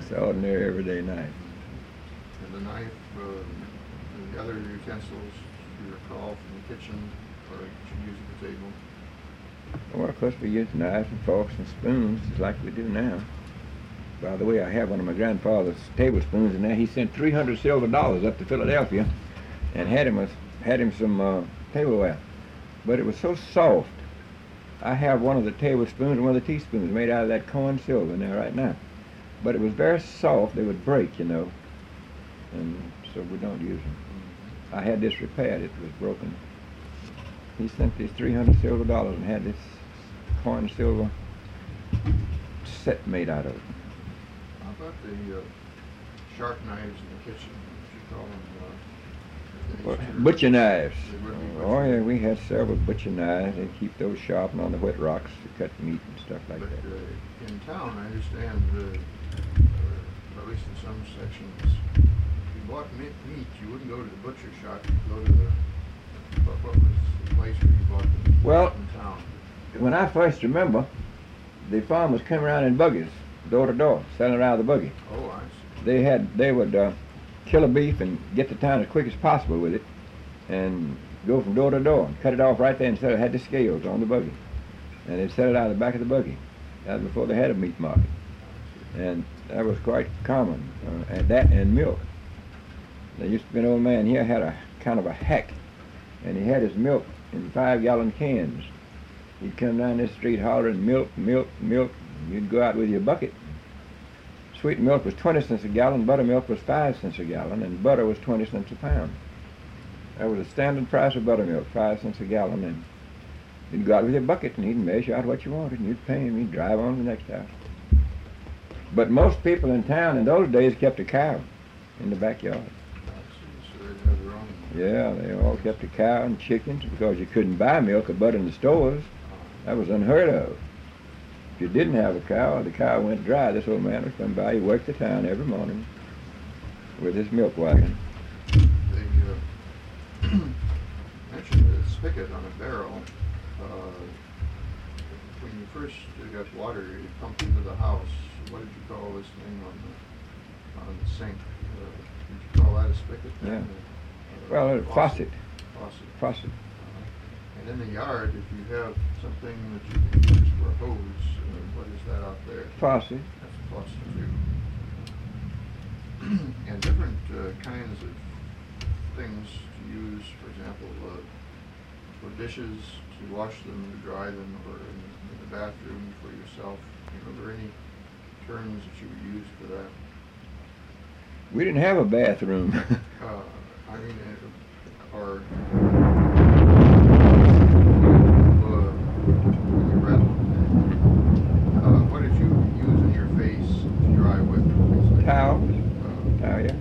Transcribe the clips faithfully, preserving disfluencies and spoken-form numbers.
Just ordinary everyday knife. And the knife, uh, and the other utensils you recall from the kitchen, or that you use at the table? Well, of course, we use knives and forks and spoons, just like we do now. By the way, I have one of my grandfather's tablespoons in there. He sent three hundred silver dollars up to Philadelphia and had him, a, had him some uh, tableware. But it was so soft. I have one of the tablespoons and one of the teaspoons made out of that corn silver in there right now. But it was very soft. They would break, you know. And so we don't use them. I had this repaired. It was broken. He sent these three hundred silver dollars and had this corn silver set made out of it. How about the uh, sharp knives in the kitchen? What you call them? Uh, Well, butcher knives. They would be butcher Oh yeah, knives. we had several butcher knives. They keep those sharpened on the wet rocks to cut meat and stuff like But that. uh, in town, I understand, uh, or at least in some sections, if you bought meat, meat, you wouldn't go to the butcher shop. You'd go to the what, what was the place where you bought the meat Well, in town? When I first remember, the farmers came around in buggies, door to door, selling around the buggy. Oh, I see. They had, they would uh, kill a beef and get to town as quick as possible with it, and go from door to door and cut it off right there and sell it. Had the scales on the buggy, and they'd sell it out of the back of the buggy. That was before they had a meat market, and that was quite common. Uh, and that and milk. There used to be an old man here had a kind of a hack, and he had his milk in five-gallon cans. He'd come down this street hollering milk, milk, milk. And you'd go out with your bucket. Sweet milk was twenty cents a gallon, buttermilk was five cents a gallon, and butter was twenty cents a pound. That was the standard price of buttermilk, five cents a gallon. And you'd go out with your bucket and he'd measure out what you wanted, and you'd pay him. He'd drive on to the next house. But most people in town in those days kept a cow in the backyard. I see. So they'd have their own. Yeah, they all kept a cow and chickens because you couldn't buy milk or butter in the stores. That was unheard of. If you didn't have a cow, the cow went dry. This old man would come by. He worked the town every morning with his milk wagon. They uh, mentioned the spigot on a barrel. Uh, when you first got water, you pumped into the house. What did you call this thing on the on the sink? Uh, did you call that a spigot? Yeah. Uh, Well, a faucet. Faucet. Faucet. Uh, and in the yard, if you have something that you can use for a hose, uh, what is that out there? Faucet. That's a faucet too. And different uh, kinds of things to use, for example, uh, for dishes, to wash them, to dry them, or in, in the bathroom for yourself. Are there any terms that you would use for that? We didn't have a bathroom. Uh, I mean, uh, or uh, when you rattle, uh, what did you use in your face to dry with? Things like Towel. Uh, Towel, yeah.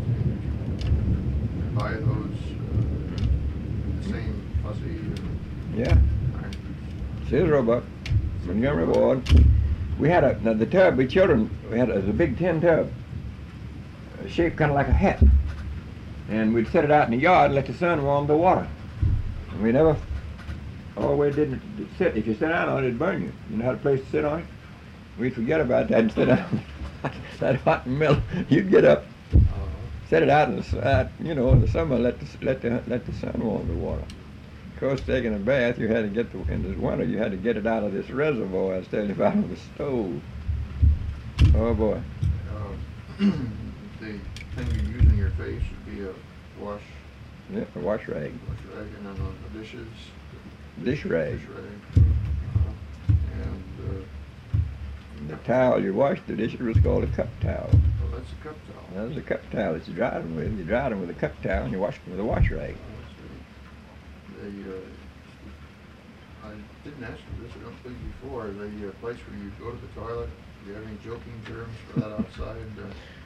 buy those uh, the same fuzzy Yeah. uh, kind. Says Roebuck. Montgomery Ward. We had a, now the tub, we children, we had a, it was a big tin tub, uh, shaped kind of like a hat. And we'd set it out in the yard and let the sun warm the water. And we never, always didn't sit. If you sit down on it, it'd burn you. You know how to place to sit on it? We'd forget about that and sit down. That hot and milk. You'd get up, Uh, set it out in the, s- out, you know, in the summer, let the, s- let the, let the sun warm the water. Of course, taking a bath, you had to get the, in the winter, you had to get it out of this reservoir instead of out of the stove. Oh boy. uh, the thing you use in your face would be a wash, Yeah, a wash rag. wash rag, and then on the dishes, Dish rag. dish rag. Uh, and uh, The towel you washed the dishes was called a cup towel. well, that's a cup towel. That was a cup towel that you dried them with. You dried them with a cup towel and you washed them with a wash rag. Uh, let's see. The, uh, I didn't ask you this, I don't think before, the uh, place where you go to the toilet, do you have any joking terms for that outside? Uh,